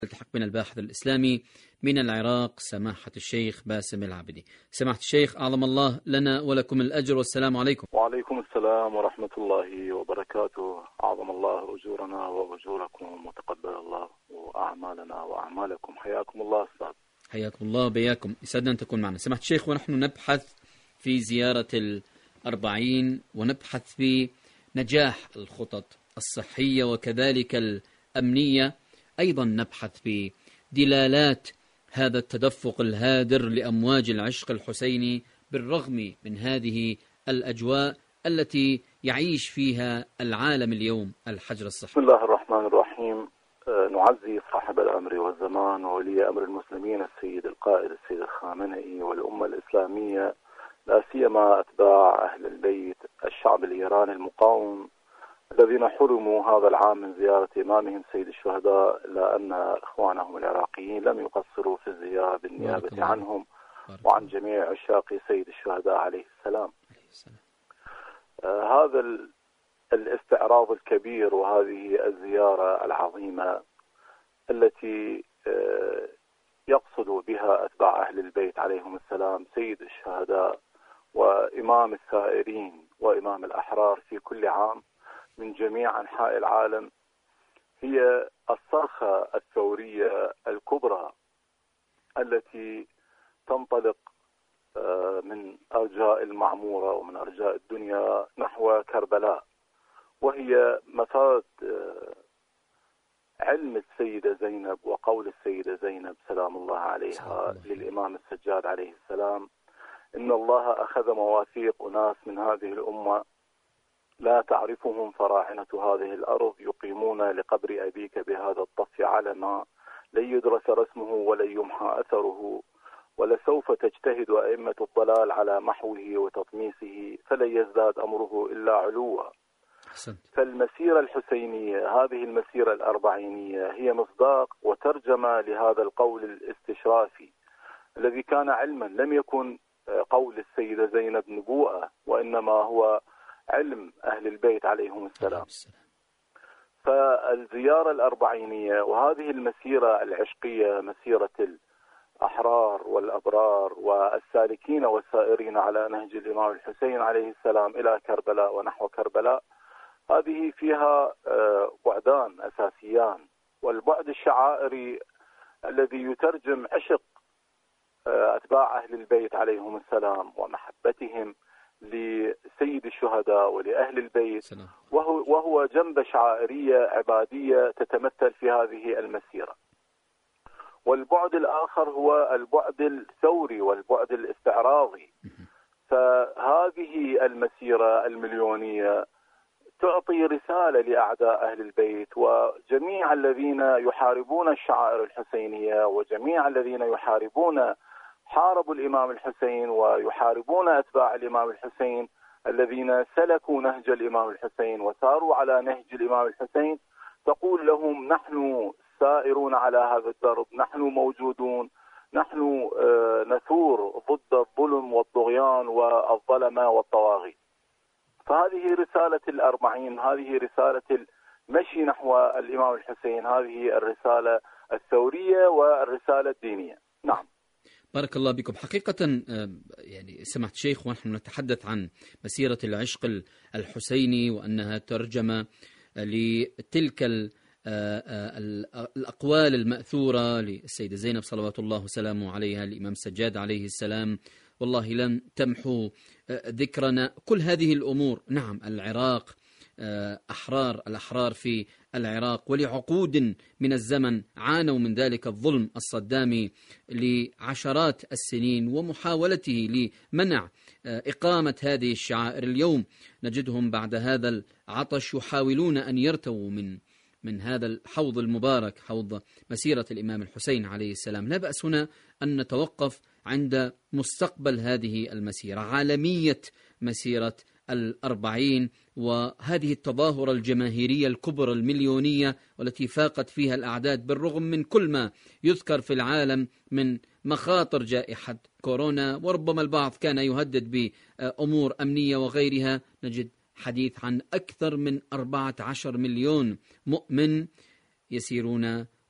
التحق بنا الباحث الإسلامي من العراق سماحة الشيخ باسم العابدي. سماحة الشيخ، أعظم الله لنا ولكم الأجر، والسلام عليكم. وعليكم السلام ورحمة الله وبركاته. أعظم الله أجورنا وأجوركم، وتقبل الله أعمالنا وأعمالكم. حياكم الله أستاذ. حياكم الله وبياكم، يسعدنا أن تكون معنا. سماحة الشيخ، ونحن نبحث في زيارة 40 ونبحث في نجاح الخطط الصحية وكذلك الأمنية، أيضا نبحث في دلالات هذا التدفق الهادر لأمواج العشق الحسيني بالرغم من هذه الأجواء التي يعيش فيها العالم اليوم الحجر الصحي. بسم الله الرحمن الرحيم. نعزي صاحب الأمر والزمان وولي أمر المسلمين السيد القائد السيد الخامنئي والأمة الإسلامية، لا سيما أتباع أهل البيت، الشعب الإيراني المقاوم الذين حرموا هذا العام من زيارة إمامهم سيد الشهداء، إلا أن إخوانهم العراقيين لم يقصروا في الزيارة بالنيابة عنهم وعن جميع عشاق سيد الشهداء عليه السلام. هذا الاستعراض الكبير وهذه الزيارة العظيمة التي يقصد بها أتباع أهل البيت عليهم السلام سيد الشهداء وإمام الثائرين وإمام الأحرار في كل عام من جميع أنحاء العالم، هي الصرخة الثورية الكبرى التي تنطلق من أرجاء المعمورة ومن أرجاء الدنيا نحو كربلاء، وهي مفاد علم السيدة زينب وقول السيدة زينب سلام الله عليها للإمام السجاد عليه السلام: إن الله أخذ مواثيق أناس من هذه الأمة لا تعرفهم فراعنة هذه الأرض، يقيمون لقبر أبيك بهذا الطف علما، لن يدرس رسمه ولن يمحى أثره، ولسوف تجتهد أئمة الضلال على محوه وتطميسه، فلن يزداد أمره إلا علوا. فالمسيرة الحسينية، هذه المسيرة الأربعينية، هي مصداق وترجمة لهذا القول الاستشرافي الذي كان علما، لم يكن قول السيدة زينب نبوءة، وإنما هو علم أهل البيت عليهم السلام. فالزيارة الأربعينية وهذه المسيرة العشقية، مسيرة الأحرار والأبرار والسالكين والسائرين على نهج الإمام الحسين عليه السلام إلى كربلاء ونحو كربلاء، هذه فيها بعدان أساسيان: والبعد الشعائري الذي يترجم عشق أتباع أهل البيت عليهم السلام ومحبتهم لسيد الشهداء ولأهل البيت، وهو جنبة شعائرية عبادية تتمثل في هذه المسيرة. والبعد الآخر هو البعد الثوري والبعد الاستعراضي. فهذه المسيرة المليونية تعطي رسالة لأعداء أهل البيت وجميع الذين يحاربون الشعائر الحسينية وجميع الذين حاربوا الإمام الحسين ويحاربون أتباع الإمام الحسين الذين سلكوا نهج الإمام الحسين وساروا على نهج الإمام الحسين. تقول لهم: نحن سائرون على هذا الدرب، نحن موجودون، نحن نثور ضد الظلم والطغيان والظلمة والطواغي. فهذه رسالة الأربعين، هذه رسالة المشي نحو الإمام الحسين، هذه الرسالة الثورية والرسالة الدينية. نعم. بارك الله بكم. حقيقة يعني سمعت شيخ، ونحن نتحدث عن مسيرة العشق الحسيني وأنها ترجمة لتلك الأقوال المأثورة للسيدة زينب صلوات الله وسلامه عليها، الإمام السجاد عليه السلام، والله لن تمحو ذكرنا كل هذه الأمور. نعم، العراق الأحرار في العراق ولعقود من الزمن عانوا من ذلك الظلم الصدامي لعشرات السنين ومحاولته لمنع إقامة هذه الشعائر. اليوم نجدهم بعد هذا العطش يحاولون أن يرتووا من هذا الحوض المبارك، حوض مسيرة الإمام الحسين عليه السلام. لا بأس هنا أن نتوقف عند مستقبل هذه المسيرة، عالمية مسيرة 40، وهذه التظاهرة الجماهيرية الكبرى المليونية والتي فاقت فيها الأعداد بالرغم من كل ما يذكر في العالم من مخاطر جائحة كورونا، وربما البعض كان يهدد بأمور أمنية وغيرها. نجد حديث عن أكثر من 14 مليون مؤمن يسيرون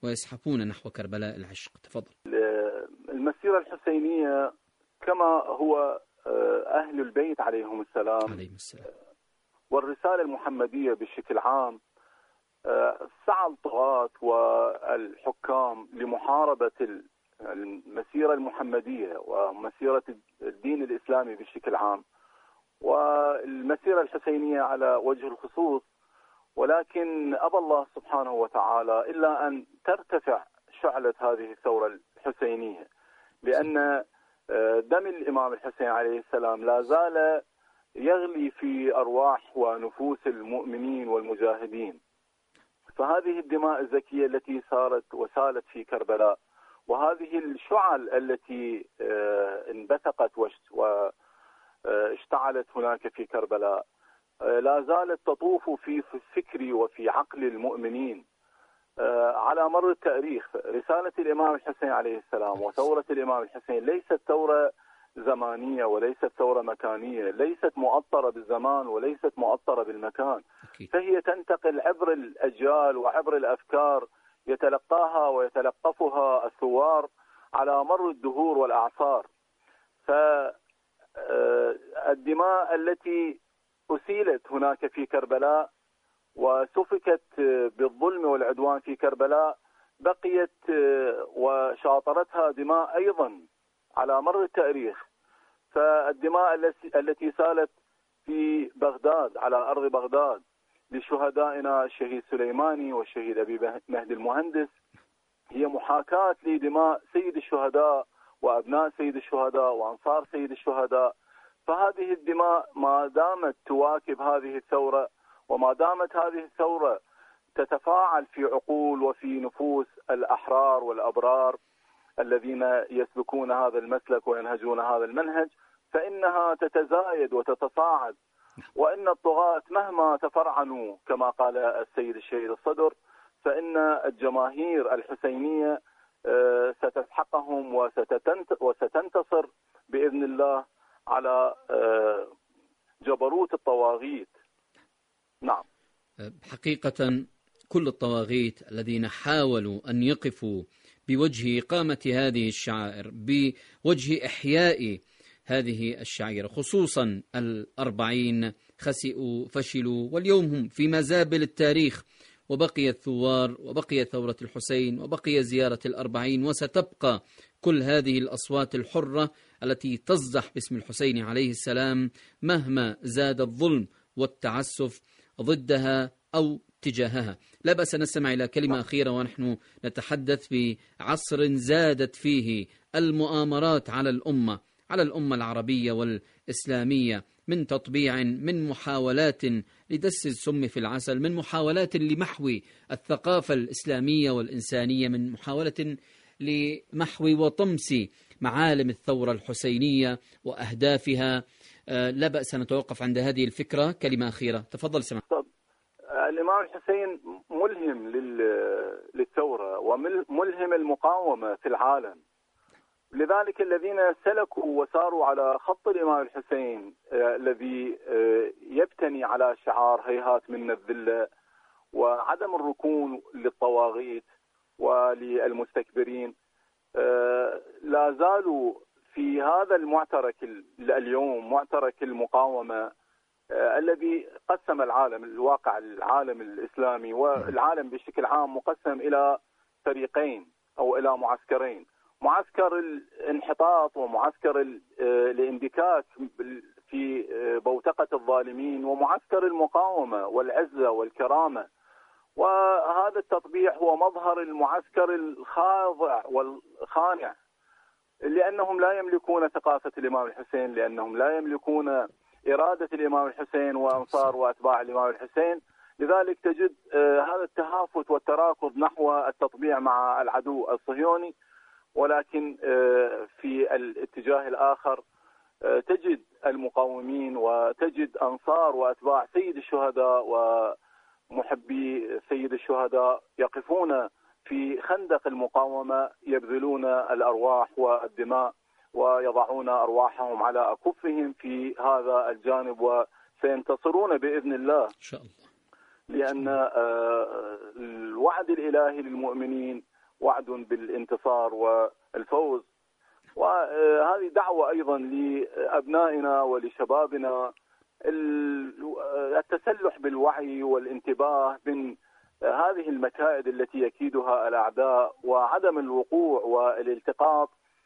ويزحفون نحو كربلاء العشق. تفضل. المسيرة الحسينية كما هو أهل البيت عليهم السلام والرسالة المحمدية بشكل عام، سعى الطغاة والحكام لمحاربة المسيرة المحمدية ومسيرة الدين الإسلامي بشكل عام والمسيرة الحسينية على وجه الخصوص، ولكن أبى الله سبحانه وتعالى إلا أن ترتفع شعلة هذه الثورة الحسينية، لأن دم الإمام الحسين عليه السلام لا زال يغلي في أرواح ونفوس المؤمنين والمجاهدين. فهذه الدماء الزكية التي وسالت في كربلاء، وهذه الشعل التي انبثقت واشتعلت هناك في كربلاء لا زالت تطوف في فكر وفي عقل المؤمنين على مر التاريخ. رسالة الإمام الحسين عليه السلام وثورة الإمام الحسين ليست ثورة زمانية وليست ثورة مكانية، ليست مؤطرة بالزمان وليست مؤطرة بالمكان، فهي تنتقل عبر الأجيال وعبر الأفكار يتلقاها ويتلقفها الثوار على مر الدهور والأعصار. فالدماء التي أسيلت هناك في كربلاء وسفكت بالظلم والعدوان في كربلاء بقيت وشاطرتها دماء أيضا على مر التاريخ. فالدماء التي سالت في بغداد على أرض بغداد لشهدائنا الشهيد سليماني والشهيد أبي مهدي المهندس هي محاكاة لدماء سيد الشهداء وأبناء سيد الشهداء وأنصار سيد الشهداء. فهذه الدماء ما دامت تواكب هذه الثورة وما دامت هذه الثورة تتفاعل في عقول وفي نفوس الأحرار والأبرار الذين يسلكون هذا المسلك وينهجون هذا المنهج، فإنها تتزايد وتتصاعد. وإن الطغاة مهما تفرعنوا كما قال السيد الشهيد الصدر فإن الجماهير الحسينية ستسحقهم وستنتصر بإذن الله على جبروت الطواغيت. نعم، حقيقة كل الطواغيت الذين حاولوا أن يقفوا بوجه إقامة هذه الشعائر، بوجه إحياء هذه الشعيرة، خصوصا 40 خسئوا فشلوا، واليوم هم في مزابل التاريخ، وبقي الثوار وبقي ثورة الحسين وبقي زيارة 40، وستبقى كل هذه الأصوات الحرة التي تصدح باسم الحسين عليه السلام مهما زاد الظلم والتعسف ضدها أو تجاهها. لا بأس نستمع إلى كلمة أخيرة ونحن نتحدث بعصر زادت فيه المؤامرات على الأمة العربية والإسلامية، من تطبيع، من محاولات لدس السم في العسل، من محاولات لمحو الثقافة الإسلامية والإنسانية، من محاولة لمحو وطمس معالم الثورة الحسينية وأهدافها. لا بأس نتوقف عند هذه الفكرة. كلمة أخيرة، تفضل سمع. الإمام الحسين ملهم للثورة وملهم المقاومة في العالم، لذلك الذين سلكوا وساروا على خط الإمام الحسين الذي يبتني على شعار هيهات منا الذلة وعدم الركون للطواغيت وللمستكبرين، لا زالوا في هذا المعترك اليوم، معترك المقاومة الذي قسم العالم، الواقع العالم الإسلامي والعالم بشكل عام مقسم إلى فريقين أو إلى معسكرين: معسكر الانحطاط ومعسكر الاندكاك في بوتقة الظالمين، ومعسكر المقاومة والعزة والكرامة. وهذا التطبيع هو مظهر المعسكر الخاضع والخانع، لأنهم لا يملكون ثقافة الإمام الحسين، لأنهم لا يملكون إرادة الإمام الحسين وأنصار وأتباع الإمام الحسين. لذلك تجد هذا التهافت والتراكض نحو التطبيع مع العدو الصهيوني. ولكن في الاتجاه الآخر تجد المقاومين وتجد أنصار وأتباع سيد الشهداء ومحبي سيد الشهداء يقفون في خندق المقاومة، يبذلون الأرواح والدماء ويضعون أرواحهم على أكفهم في هذا الجانب، وسينتصرون بإذن الله إن شاء الله، لأن الوعد الإلهي للمؤمنين وعد بالانتصار والفوز. وهذه دعوة أيضا لأبنائنا ولشبابنا التسلح بالوعي والانتباه من هذه المكائد التي يكيدها الأعداء، وعدم الوقوع والالتقاط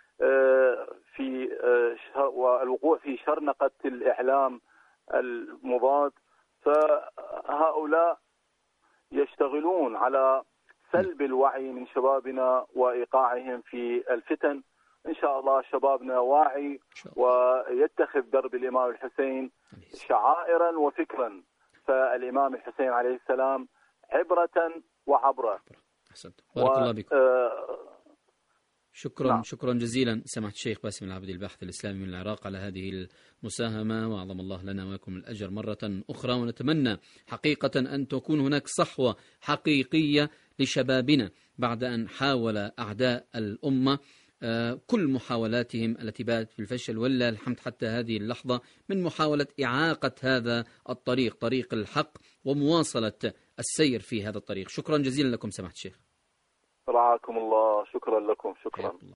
والوقوع في شرنقة الإعلام المضاد. فهؤلاء يشتغلون على سلب الوعي من شبابنا وإيقاعهم في الفتن. إن شاء الله شبابنا واعي ويتخذ درب الإمام الحسين شعائرا وفكرا، فالإمام الحسين عليه السلام عبرة وعبرة. أحسنت، بارك الله بكم. شكرا. نعم. شكرا جزيلا سماحة الشيخ باسم العابدي الباحث الإسلامي من العراق على هذه المساهمة، وأعظم الله لنا ولكم الأجر مرة أخرى. ونتمنى حقيقة أن تكون هناك صحوة حقيقية لشبابنا بعد أن حاول أعداء الأمة كل محاولاتهم التي باتت في الفشل، ولله الحمد حتى هذه اللحظة، من محاولة إعاقة هذا الطريق، طريق الحق، ومواصلة السير في هذا الطريق. شكرا جزيلا لكم سماحة الشيخ. رعاكم الله. شكرا لكم. شكرا.